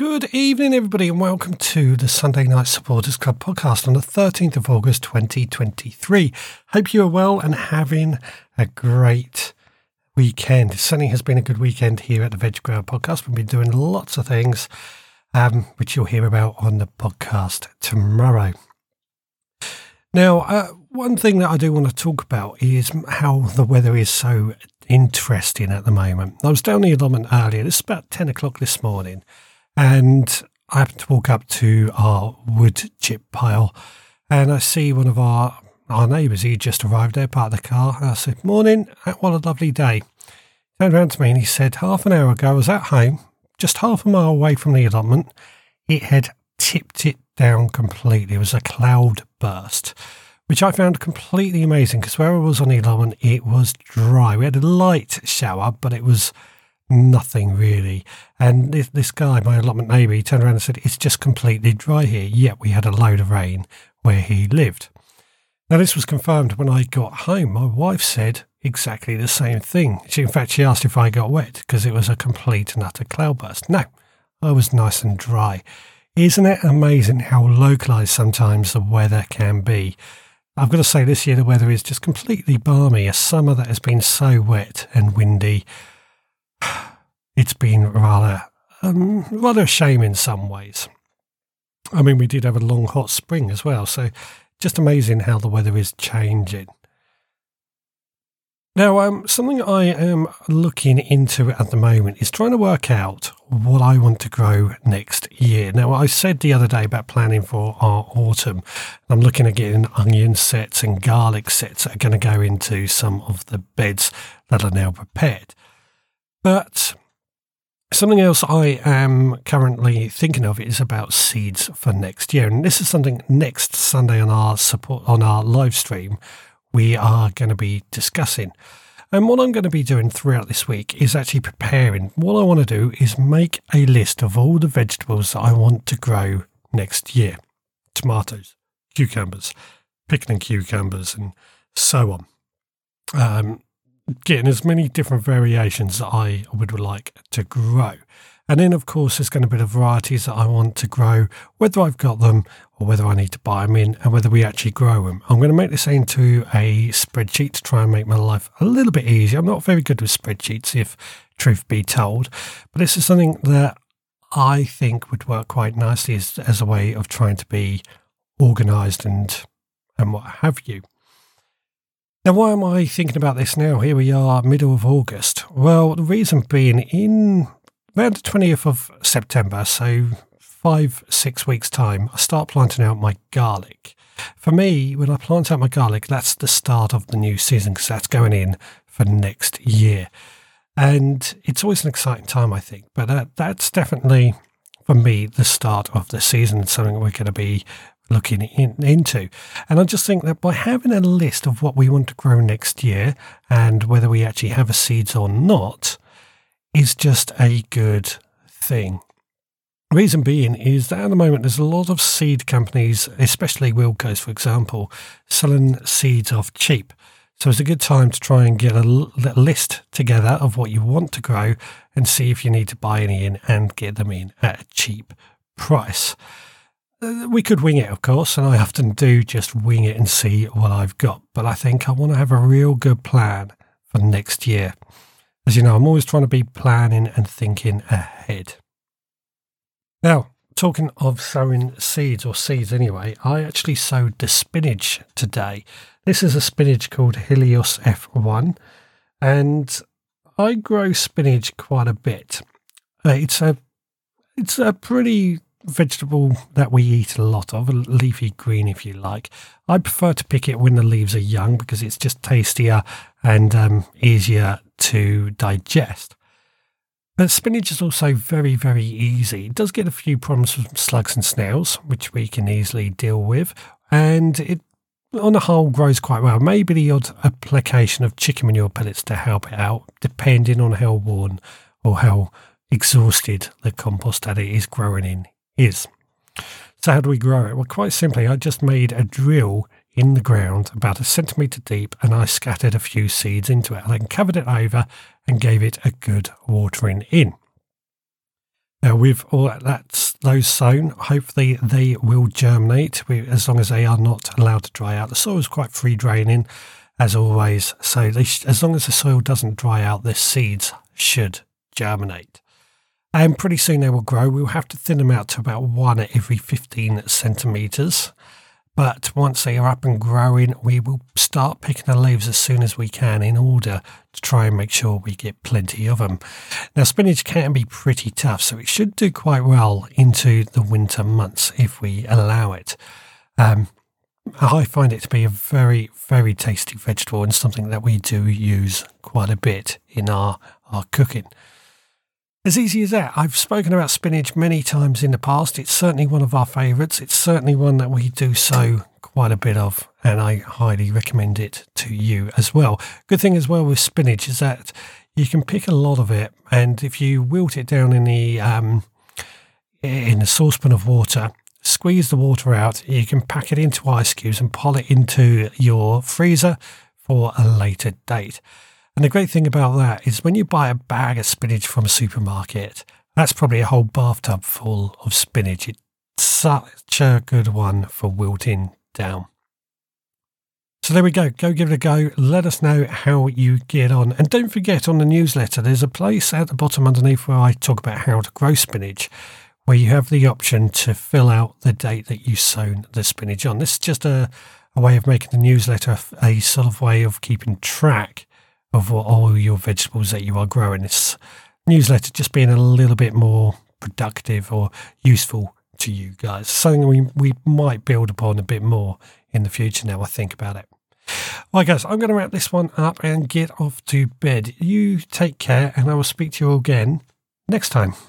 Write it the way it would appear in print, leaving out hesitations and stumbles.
Good evening, everybody, and welcome to the Sunday Night Supporters Club podcast on the 13th of August 2023. Hope you are well and having a great weekend. It certainly has been a good weekend here at the Veg Grower podcast. We've been doing lots of things, which you'll hear about on the podcast tomorrow. Now, one thing that I do want to talk about is how the weather is so interesting at the moment. I was down the allotment earlier. It's about 10 o'clock this morning. And I happened to walk up to our wood chip pile and I see one of our neighbours. He just arrived there, part of the car. And I said, "Morning, what a lovely day." He turned around to me and he said, "Half an hour ago I was at home, just half a mile away from the allotment. It had tipped it down completely. It was a cloud burst," which I found completely amazing because where I was on the allotment, it was dry. We had a light shower, but it was nothing really. And this guy, my allotment neighbour, he turned around and said, "It's just completely dry here." Yet we had a load of rain where he lived. Now this was confirmed when I got home. My wife said exactly the same thing. In fact, she asked if I got wet because it was a complete and utter cloudburst. No, I was nice and dry. Isn't it amazing how localised sometimes the weather can be? I've got to say this year the weather is just completely balmy. A summer that has been so wet and windy. It's been rather a shame in some ways. I mean, we did have a long hot spring as well, so just amazing how the weather is changing. Now, something I am looking into at the moment is trying to work out what I want to grow next year. Now, I said the other day about planning for our autumn. I'm looking at getting onion sets and garlic sets that are going to go into some of the beds that are now prepared. But something else I am currently thinking of is about seeds for next year. And this is something next Sunday on our live stream we are going to be discussing. And what I'm going to be doing throughout this week is actually preparing. What I want to do is make a list of all the vegetables that I want to grow next year. Tomatoes, cucumbers, picking cucumbers, and so on. Getting as many different variations that I would like to grow. And then, of course, there's going to be the varieties that I want to grow, whether I've got them or whether I need to buy them in and whether we actually grow them. I'm going to make this into a spreadsheet to try and make my life a little bit easier. I'm not very good with spreadsheets, if truth be told, but this is something that I think would work quite nicely as a way of trying to be organised and what have you. Now, why am I thinking about this now? Here we are, middle of August. Well, the reason being, in around the 20th of September, so 5-6 weeks' time, I start planting out my garlic. For me, when I plant out my garlic, that's the start of the new season because that's going in for next year. And it's always an exciting time, I think. But that's definitely, for me, the start of the season and something we're going to be looking into. And I just think that by having a list of what we want to grow next year and whether we actually have a seeds or not is just a good thing. Reason being is that at the moment there's a lot of seed companies, especially Wilco's, for example, selling seeds off cheap. So it's a good time to try and get a list together of what you want to grow and see if you need to buy any in and get them in at a cheap price. We could wing it, of course, and I often do just wing it and see what I've got. But I think I want to have a real good plan for next year. As you know, I'm always trying to be planning and thinking ahead. Now, talking of sowing seeds, or seeds anyway, I actually sowed the spinach today. This is a spinach called Helios F1, and I grow spinach quite a bit. It's a pretty vegetable that we eat a lot of, a leafy green if you like. I prefer to pick it when the leaves are young because it's just tastier and easier to digest. But spinach is also very, very easy. It does get a few problems from slugs and snails, which we can easily deal with, and it on the whole grows quite well. Maybe the odd application of chicken manure pellets to help it out, depending on how worn or how exhausted the compost that it is growing in is. So how do we grow it? Well, quite simply, I just made a drill in the ground about 1 centimetre deep and I scattered a few seeds into it. I then covered it over and gave it a good watering in. Now, with all those sown, hopefully they will germinate as long as they are not allowed to dry out. The soil is quite free draining, as always, so as long as the soil doesn't dry out, the seeds should germinate. And pretty soon they will grow. We'll have to thin them out to about 1 every 15 centimetres. But once they are up and growing, we will start picking the leaves as soon as we can in order to try and make sure we get plenty of them. Now, spinach can be pretty tough, so it should do quite well into the winter months if we allow it. I find it to be a very, very tasty vegetable and something that we do use quite a bit in our cooking. As easy as that. I've spoken about spinach many times in the past. It's certainly one of our favourites. It's certainly one that we do sow quite a bit of, and I highly recommend it to you as well. Good thing as well with spinach is that you can pick a lot of it, and if you wilt it down in a saucepan of water, squeeze the water out, you can pack it into ice cubes and pull it into your freezer for a later date. And the great thing about that is when you buy a bag of spinach from a supermarket, that's probably a whole bathtub full of spinach. It's such a good one for wilting down. So there we go. Go give it a go. Let us know how you get on. And don't forget, on the newsletter, there's a place at the bottom underneath where I talk about how to grow spinach, where you have the option to fill out the date that you sown the spinach on. This is just a way of making the newsletter a sort of way of keeping track of all your vegetables that you are growing. This newsletter just being a little bit more productive or useful to you guys. Something we might build upon a bit more in the future now I think about it. All right, guys, I'm going to wrap this one up and get off to bed. You take care, and I will speak to you again next time.